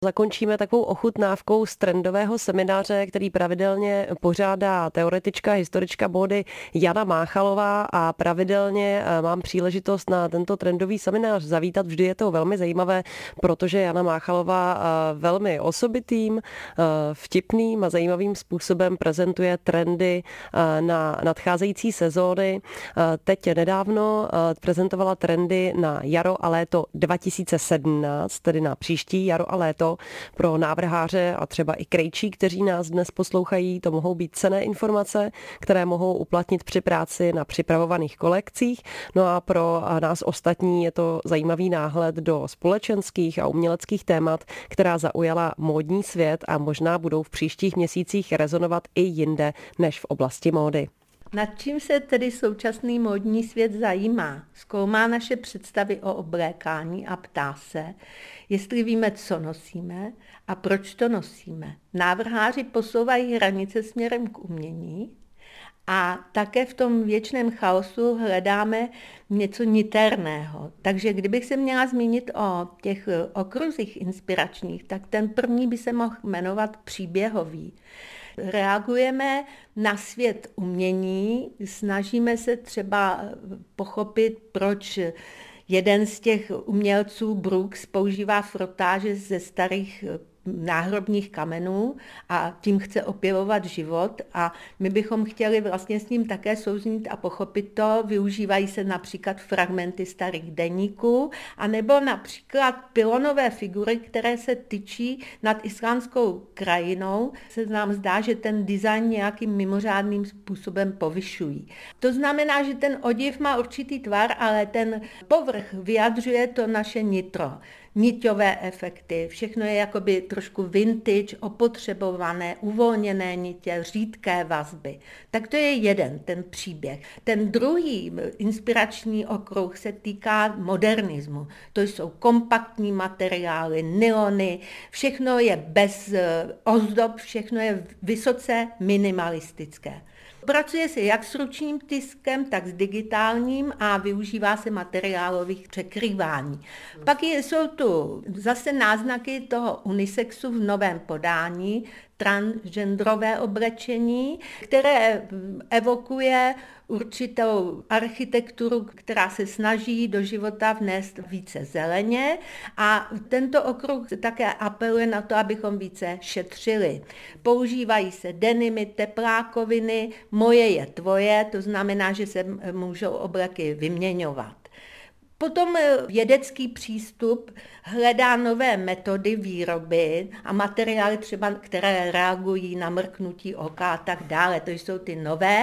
Zakončíme takovou ochutnávkou z trendového semináře, který pravidelně pořádá teoretička, historička módy Jana Máchalová a pravidelně mám příležitost na tento trendový seminář zavítat. Vždy je to velmi zajímavé, protože Jana Máchalová velmi osobitým, vtipným a zajímavým způsobem prezentuje trendy na nadcházející sezóny. Teď nedávno prezentovala trendy na jaro a léto 2017, tedy na příští jaro a léto. Pro návrháře a třeba i krejčí, kteří nás dnes poslouchají, to mohou být cenné informace, které mohou uplatnit při práci na připravovaných kolekcích. No a pro nás ostatní je to zajímavý náhled do společenských a uměleckých témat, která zaujala módní svět a možná budou v příštích měsících rezonovat i jinde než v oblasti módy. Nad čím se tedy současný módní svět zajímá? Zkoumá naše představy o oblékání a ptá se, jestli víme, co nosíme a proč to nosíme. Návrháři posouvají hranice směrem k umění a také v tom věčném chaosu hledáme něco niterného. Takže kdybych se měla zmínit o těch okruzích inspiračních, tak ten první by se mohl jmenovat příběhový. Reagujeme na svět umění, snažíme se třeba pochopit, proč jeden z těch umělců Brooks používá frotáže ze starých náhrobních kamenů a tím chce opěvovat život a my bychom chtěli vlastně s ním také souznít a pochopit to. Využívají se například fragmenty starých deníků anebo například pylonové figury, které se tyčí nad islámskou krajinou. Se nám zdá, že ten design nějakým mimořádným způsobem povyšují. To znamená, že ten oděv má určitý tvar, ale ten povrch vyjadřuje to naše nitro. Niťové efekty, všechno je jakoby trošku vintage, opotřebované, uvolněné nitě, řídké vazby. Tak to je jeden, ten příběh. Ten druhý inspirační okruh se týká modernismu. To jsou kompaktní materiály, nylony, všechno je bez ozdob, všechno je vysoce minimalistické. Pracuje se jak s ručním tiskem, tak s digitálním a využívá se materiálových překrývání. Pak jsou tu zase náznaky toho unisexu v novém podání, transgenderové oblečení, které evokuje určitou architekturu, která se snaží do života vnést více zeleně a tento okruh také apeluje na to, abychom více šetřili. Používají se denimy, teplákoviny, moje je tvoje, to znamená, že se můžou obleky vyměňovat. Potom vědecký přístup hledá nové metody výroby a materiály třeba, které reagují na mrknutí oka a tak dále. To jsou ty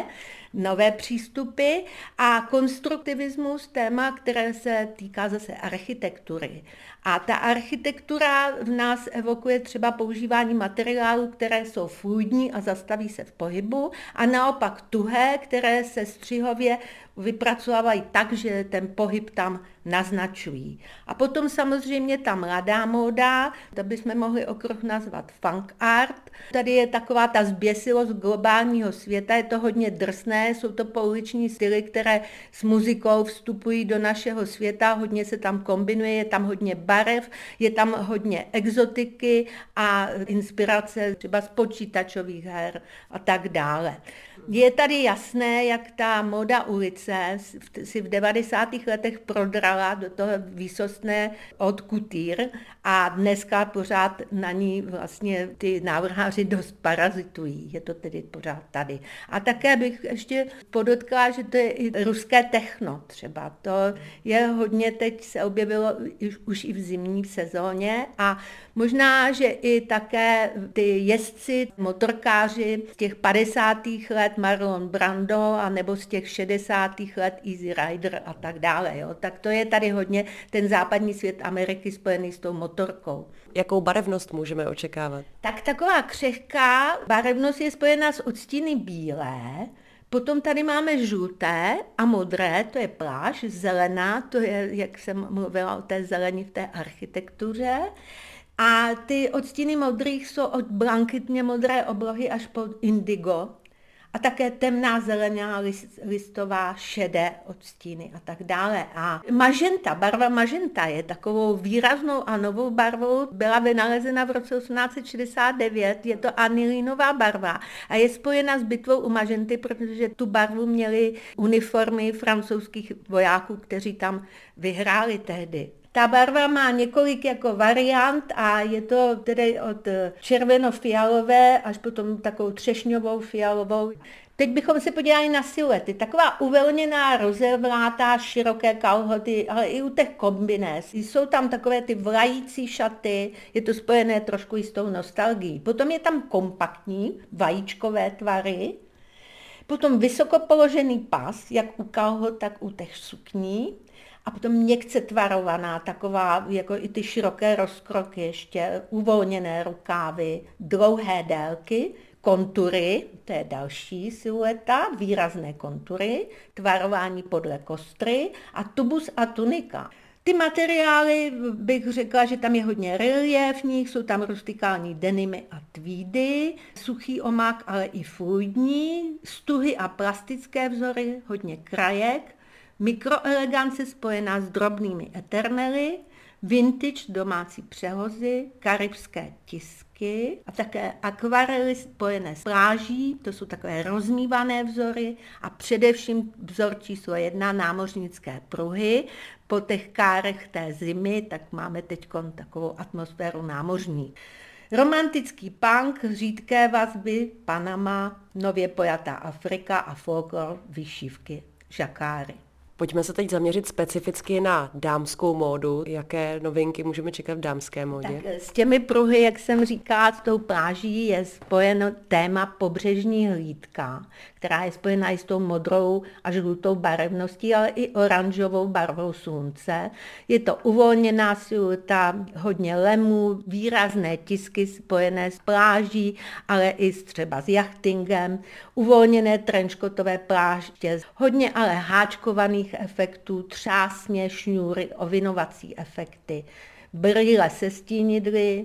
nové přístupy a konstruktivismus, téma, které se týká zase architektury. A ta architektura v nás evokuje třeba používání materiálů, které jsou fluidní a zastaví se v pohybu a naopak tuhé, které se střihově vypracovávají tak, že ten pohyb tam naznačují. A potom samozřejmě ta mladá móda, to bychom mohli okruh nazvat funk art. Tady je taková ta zběsilost globálního světa, je to hodně drsné, jsou to pouliční styly, které s muzikou vstupují do našeho světa, hodně se tam kombinuje, je tam hodně barev, je tam hodně exotiky a inspirace třeba z počítačových her a tak dále. Je tady jasné, jak ta móda ulice si v 90. letech prodrala do toho výsostné haute couture a dneska pořád na ní vlastně ty návrháři dost parazitují. Je to tedy pořád tady. A také bych ještě podotkla, že to je i ruské techno třeba. To je hodně, teď se objevilo už i v zimní sezóně a možná, že i také ty jezdci, motorkáři z těch 50. let Marlon Brando a nebo z těch 60. let Easy Rider a tak dále. Jo. Tak to je tady hodně ten západní svět Ameriky spojený s tou motorkou. Jakou barevnost můžeme očekávat? Tak taková křehká barevnost je spojena s odstíny bílé, potom tady máme žluté a modré, to je pláž, zelená, to je, jak jsem mluvila o té zelení v té architektuře. A ty odstíny modrých jsou od blankitně modré oblohy až po indigo. a také temná zelená listová, šedé odstíny a tak dále. A magenta, barva magenta je takovou výraznou a novou barvou, byla vynalezena v roce 1869, je to anilinová barva a je spojena s bitvou u magenty, protože tu barvu měly uniformy francouzských vojáků, kteří tam vyhráli tehdy. Ta barva má několik jako variant a je to tedy od červeno-fialové až potom takovou třešňovou, fialovou. Teď bychom se podívali na siluety. Taková uvolněná, rozevlátá, široké kalhoty, ale i u těch kombinéz. Jsou tam takové ty vlající šaty, je to spojené trošku i s tou nostalgií. Potom je tam kompaktní, vajíčkové tvary, potom vysoko položený pas, jak u kalhot, tak u těch sukní. A potom měkce tvarovaná, taková jako i ty široké rozkroky ještě, uvolněné rukávy, dlouhé délky, kontury, to je další silueta, výrazné kontury, tvarování podle kostry a tubus a tunika. Ty materiály bych řekla, že tam je hodně reliéfních, jsou tam rustikální denimy a tweedy, suchý omak, ale i fluidní, stuhy a plastické vzory, hodně krajek, mikroelegance spojená s drobnými eternely, vintage domácí přehozy, karibské tisky a také akvarely spojené s pláží, to jsou takové rozmývané vzory a především vzor číslo 1 námořnické pruhy. Po těch kárech té zimy tak máme teď takovou atmosféru námořní. Romantický punk, řídké vazby, Panama, nově pojatá Afrika a folklor, vyšívky, žakáry. Pojďme se teď zaměřit specificky na dámskou módu. Jaké novinky můžeme čekat v dámské módě? Tak s těmi pruhy, jak jsem říkala, s tou pláží je spojeno téma pobřežní hlídka, která je spojená i s tou modrou a žlutou barevností, ale i oranžovou barvou slunce. Je to uvolněná silueta, hodně lemů, výrazné tisky spojené s pláží, ale i třeba s jachtingem, uvolněné trenčkotové pláště, hodně ale háčkovaných efektů, třásně, šňůry, ovinovací efekty, brýle se stínidly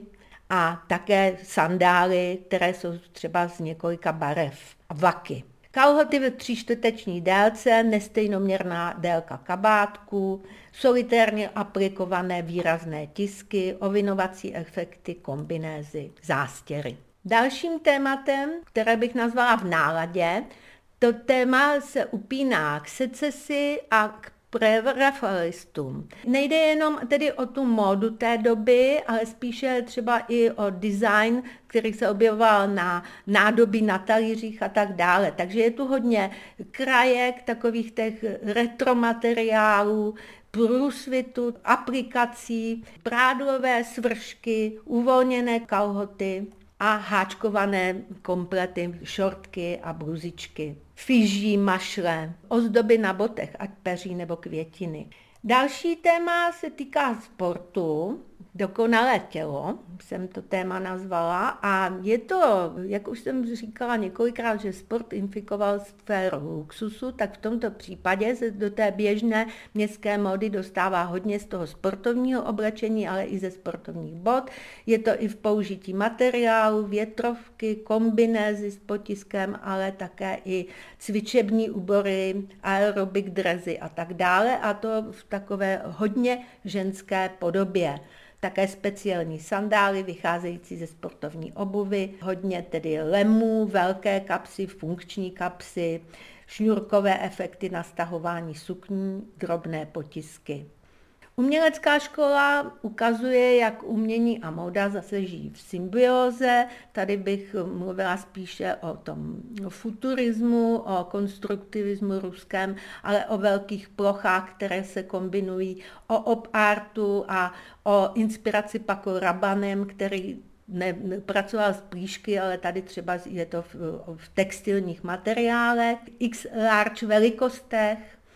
a také sandály, které jsou třeba z několika barev a vaky. Kalhoty ve 3/4 délce, nestejnoměrná délka kabátku, solitérně aplikované výrazné tisky, ovinovací efekty, kombinézy, zástěry. Dalším tématem, které bych nazvala v náladě, to téma se upíná k secesi a k prerafaelistům. Nejde jenom tedy o tu módu té doby, ale spíše třeba i o design, který se objevoval na nádobí na talířích a tak dále. Takže je tu hodně krajek, takových těch retromateriálů, průsvitu, aplikací, prádlové svršky, uvolněné kalhoty a háčkované komplety, šortky a bluzičky. Fyží, mašle, ozdoby na botech, ať peří nebo květiny. Další téma se týká sportu, dokonalé tělo, jsem to téma nazvala, a je to, jak už jsem říkala několikrát, že sport infikoval sféru luxusu, tak v tomto případě se do té běžné městské módy dostává hodně z toho sportovního oblečení, ale i ze sportovních bot. Je to i v použití materiálu, větrovky, kombinézy s potiskem, ale také i cvičební úbory, aerobik dresy a tak dále, a to v takové hodně ženské podobě. Také speciální sandály vycházející ze sportovní obuvy, hodně tedy lemů, velké kapsy, funkční kapsy, šňůrkové efekty na stahování sukní, drobné potisky. Umělecká škola ukazuje, jak umění a móda zase žijí v symbióze. Tady bych mluvila spíše o tom futurismu, o konstruktivismu ruském, ale o velkých plochách, které se kombinují, o op-artu a o inspiraci Paco Rabannem, který pracoval s plíšky, ale tady třeba je to v textilních materiálech, x-large velikostech,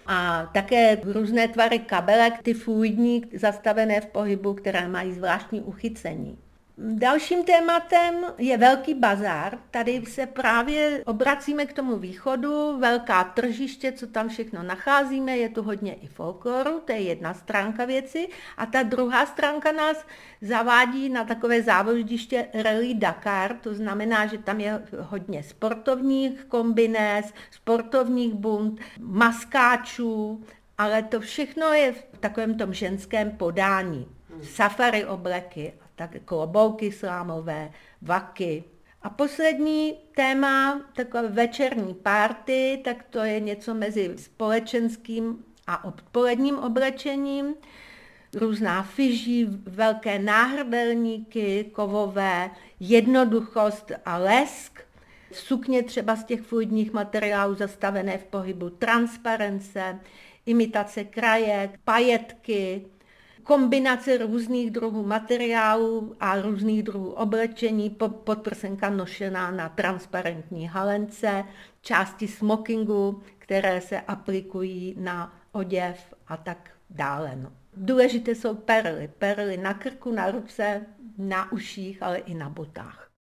a také různé tvary kabelek, ty fluidní, zastavené v pohybu, které mají zvláštní uchycení. Dalším tématem je velký bazar. Tady se právě obracíme k tomu východu, velká tržiště, co tam všechno nacházíme, je tu hodně i folkloru, to je jedna stránka věci. A ta druhá stránka nás zavádí na takové závoždiště Rally Dakar, to znamená, že tam je hodně sportovních kombinés, sportovních bund, maskáčů, ale to všechno je v takovém tom ženském podání. Safari obleky, tak klobouky slámové, vaky. A poslední téma, takové večerní party, tak to je něco mezi společenským a odpoledním oblečením. Různá fyží, velké náhrdelníky kovové, jednoduchost a lesk. Sukně třeba z těch fluidních materiálů zastavené v pohybu, transparence, imitace krajek, pajetky, kombinace různých druhů materiálů a různých druhů oblečení, podprsenka nošená na transparentní halence, části smokingu, které se aplikují na oděv a tak dále. No. Důležité jsou perly. Perly na krku, na ruce, na uších, ale i na botách.